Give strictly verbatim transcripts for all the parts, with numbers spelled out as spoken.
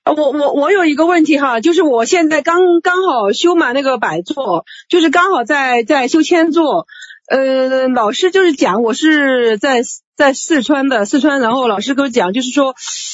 我我我有一个问题哈，就是我现在刚刚好修满那个百座，就是刚好在在修千座。呃，老师就是讲我是在在四川的四川，然后老师给我讲就是说，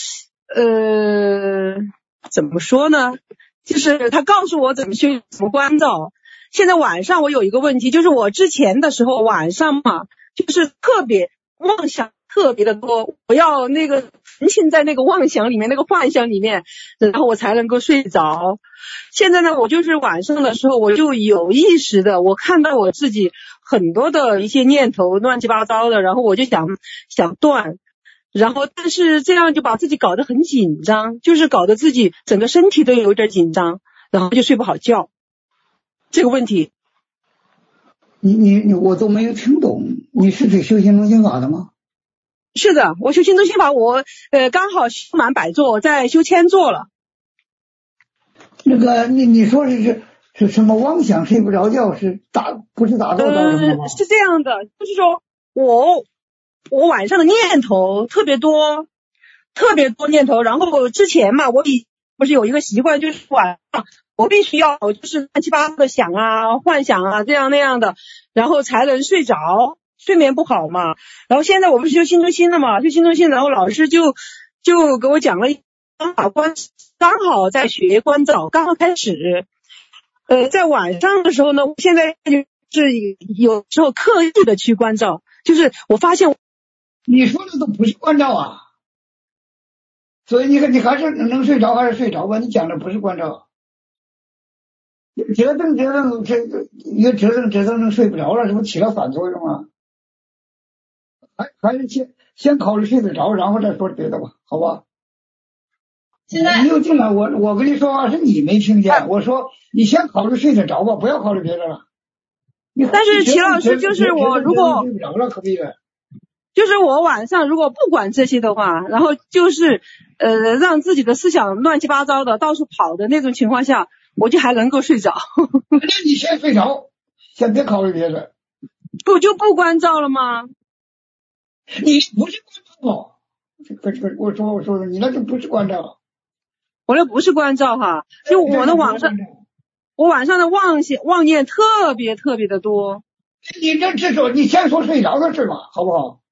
呃，怎么说呢？就是他告诉我怎么修怎么关照。现在晚上我有一个问题，就是我之前的时候晚上嘛，就是特别妄想特别的多，我要那个沉浸在那个妄想里面，那个幻想里面，然后我才能够睡着。现在呢，我就是晚上的时候，我就有意识的，我看到我自己很多的一些念头乱七八糟的，然后我就想想断，然后但是这样就把自己搞得很紧张，就是搞得自己整个身体都有点紧张，然后就睡不好觉。这个问题， 你你你我都没有听懂，你是指修行中心法的吗？ 是的，我修心中心法，我呃刚好修满百座，在修千座了。 那个你你说是是是什么妄想睡不着觉，是打不是打坐到什么吗？ 呃，是这样的，就是说我我晚上的念头特别多，特别多念头。然后之前嘛，我以不是有一个习惯，就是晚上我必须要就是乱七八糟的想啊、幻想啊这样那样的，然后才能睡着，睡眠不好嘛。然后现在我不是修心中心了嘛，修心中心，然后老师就就给我讲了方法关，刚好在学关照，刚好开始。呃，在晚上的时候呢，我现在就是有时候刻意的去关照，就是我发现你说的都不是关照啊，所以你看你还是能睡着还是睡着吧，你讲的不是关照。折腾折腾这越折腾折腾睡不着了，这不起了反作用啊？还还是先先考虑睡得着，然后再说别的吧，好吧？ 现在你又进来，我我跟你说话是你没听见，我说你先考虑睡得着吧，不要考虑别的了。 但是齐老师就是我如果睡不着了，可不可以？ 就是我晚上如果不管这些的话，然后就是呃让自己的思想乱七八糟的到处跑的那种情况下，我就还能够睡着。 那你先睡着，先别考虑别的。 不就不关照了吗？ 你不是关照，这个这个，我说我说的，你那就不是关照。 我那不是关照哈，就我的晚上，我晚上的妄想妄念特别特别的多。 你这这说，你先说睡着的事吧，好不好？